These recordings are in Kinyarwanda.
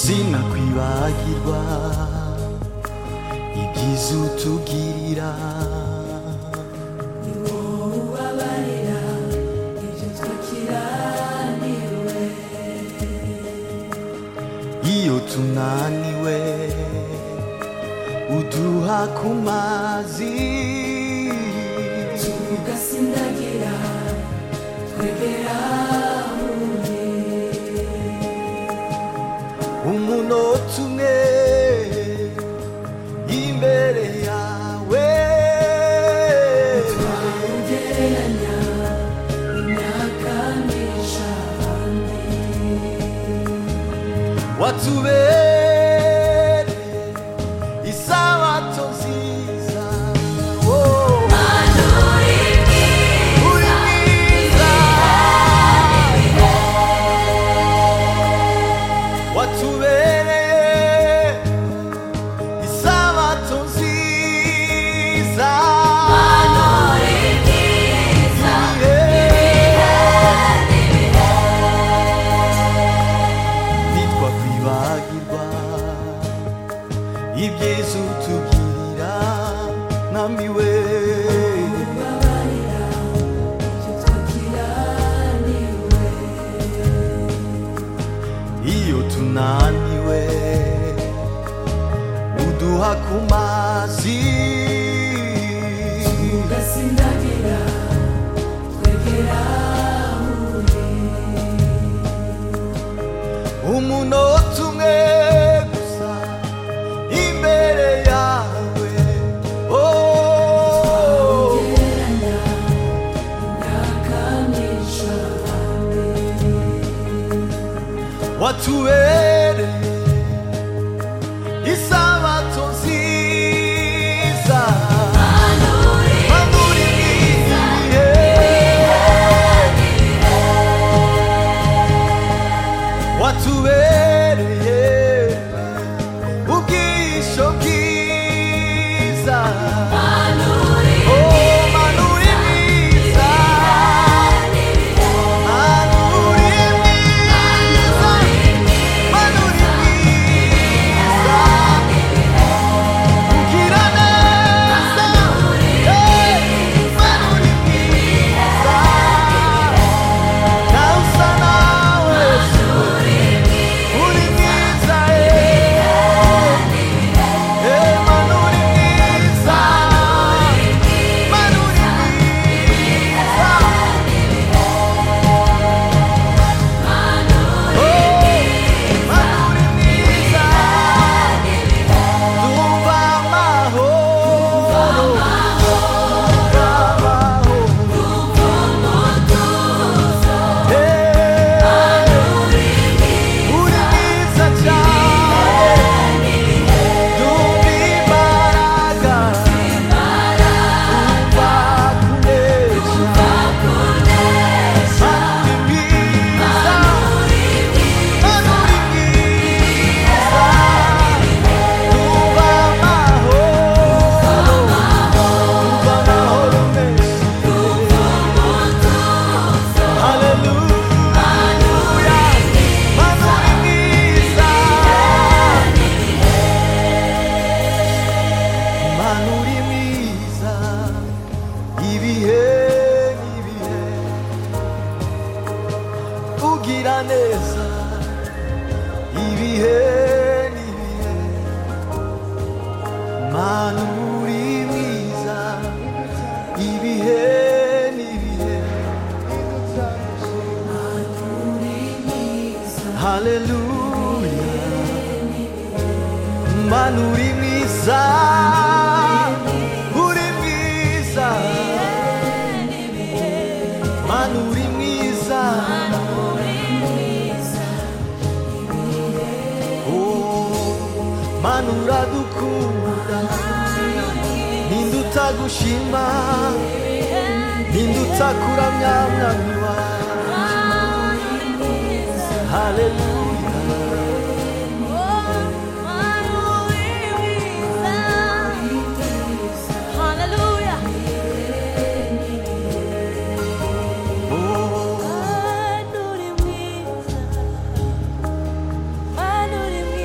sinakwibagirwa ibyiza utugirira ubabarira ibyo twakiraniwe iyo tunaniwe uduha ku mazi tugasindagira twegera umunota umwe imbere yawe twawugereranya imyaka n'ijana watubereye isabato nziza ibyiza utugirira namiwe ubabarira ibyo twakiraniwe iyo tunaniwe uduha ku mazi tugasindagira twegera umunota umwe gusa imbere yawe twawugereranya imyaka n'ijana watubereye isabato nziza manuri mwiza watubereye ubwisho bwiza manuri mwiza manuri mwiza manuri mwiza ugira neza manuri mwiza nawe usa nawe uri mwiza manuri mwiza manuri mwiza manuri mwiza tumva amahoro uri mwiza cyane tumva imbaraga tumva kunesha manuri mwiza manuri mwiza tumva amahoro menshi haleluya manuri mwiza manuri mwiza ibihe n'ibihe ugira neza ibihe n'ibihe manuri mwiza ibihe n'ibihe haleluya manuri mwiza uri mwiza manuri mwiza manura dukunda ninduta gushima ninduta kuramya mwami wacu haleluya Hallelujah. oh Manuri mwiza, manuri mwiza.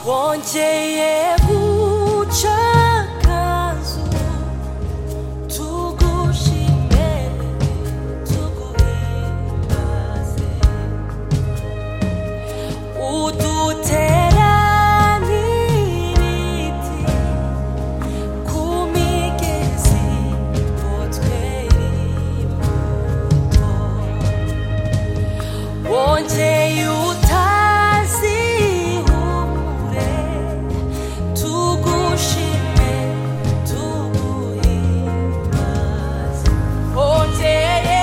wongeye guca akazu tugushime tuguhimbaze udutera nk'ibiti ku migezi ngo twere imbuto wongeye utazihumure tugushime tuguhimbaze wongeye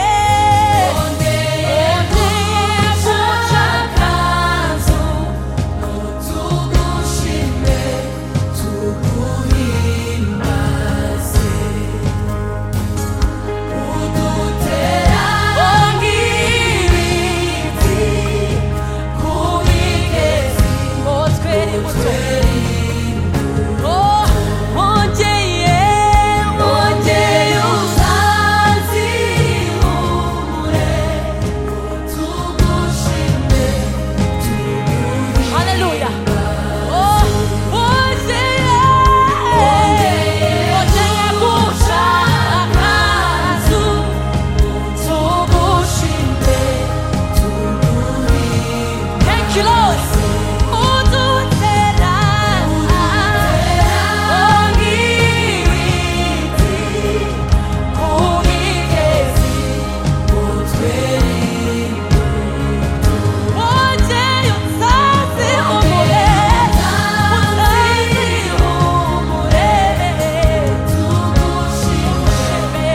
guca akazu tugushime tuguhimbaze udutera nk'ibiti ku migezi ngo twere imbuto wongeye utazihumure tugushime haleluya wongeye guca akazu tugushime thank you Lord udutera nk'ibiti ku migezi ngo twere wongeye utazihumure tugushime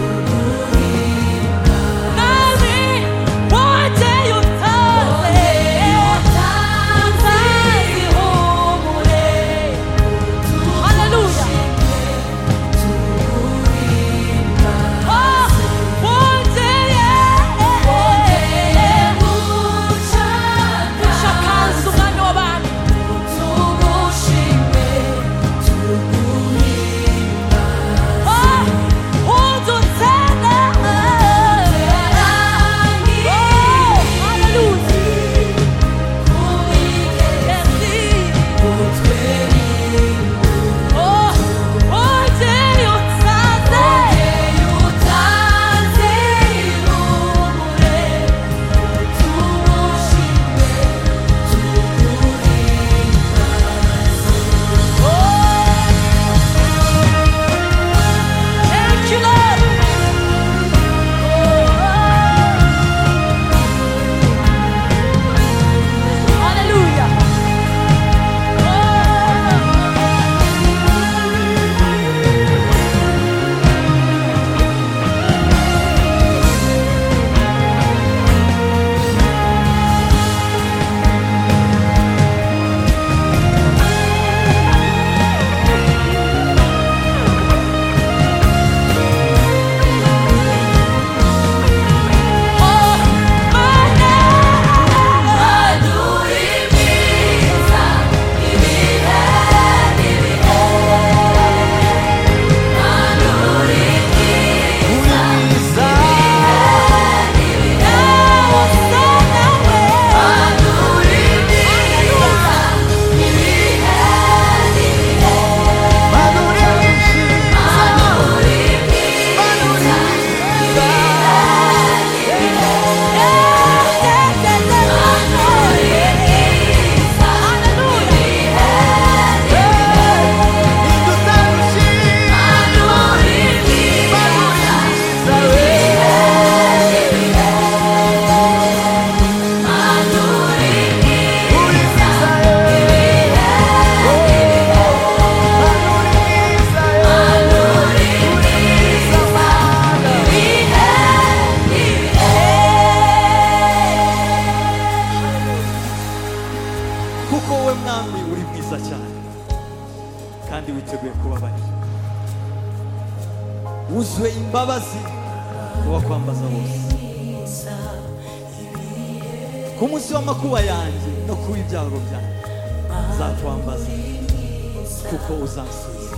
nami wongeye utazihumure haleluya guca akazu umwami w'abami tugushime udutera thank you Lord hallelujah kuko wowe mwami uri mwiza cyane kandi witeguye kubabarira wuzuye imbabazi uwakwambaza bose ku munsi w'amakuba yanjye no ku ibyago byanjye zakwambaza kuko uzansubiza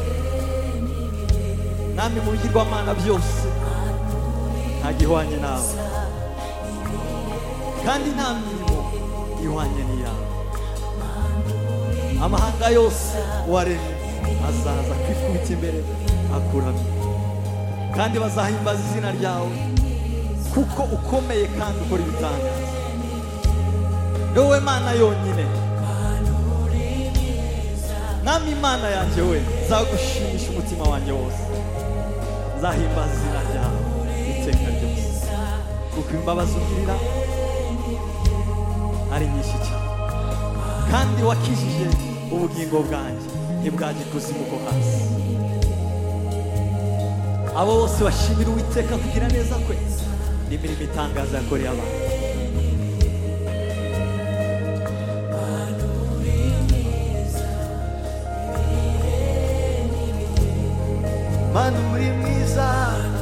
nami mu bigirwamana byose nta gihwanye nawe kandi nta mirimo ihwanye n'iyawe amahanga yose waremye azaza kwikubita imbere akuramye, kandi bazahimbaza izina ryawe kuko ukomeye kandi ukora ibitangaza. Ni wowe Mana yonyine. Mwami Imana yanjye we, nzagushimisha umutima wanjye wose, nzahimbaza izina ryawe iteka ryose, kuko imbabazi ugirira ari nyinshi cyane, kandi wakijije ubugingo bwanjye ntibwajya ikuzimu ko hasi. Abo bose bashimira Uwiteka kugira neza kwe n'imirimo itangaza yakoreye abantu. Mana uri mwiza,